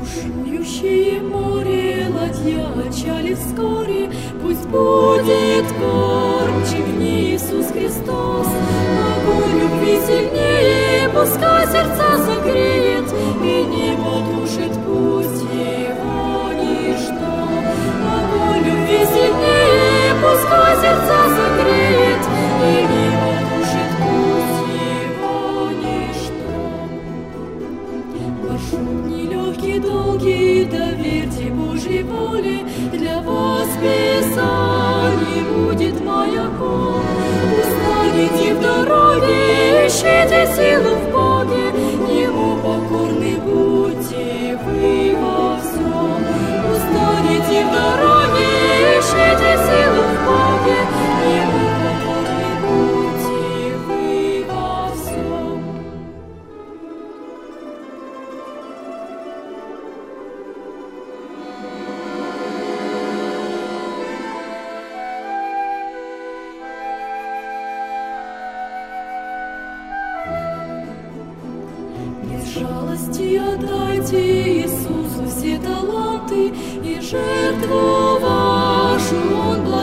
Бушующее море, ладья отчали вскоре, пусть будет кормчий в ней Иисус Христос. Огонь любви сильнее, пускай сердца согреет, и не потушит пусть его ничто. Огонь любви сильнее, пускай сердца согреет, и не потушит пусть его ничто. Маршрут нелегкий, долгий, доверьте Божьей воле, для вас Писание будет маяком. Устанете в дороге, ищите силу в Боге, Ему покорны будьте вы во всем. Устанете в дороге, ищите силу в Боге, Ему покорны будьте вы во всем. Без жалости отдайте Иисусу все таланты, и жертву вашу Он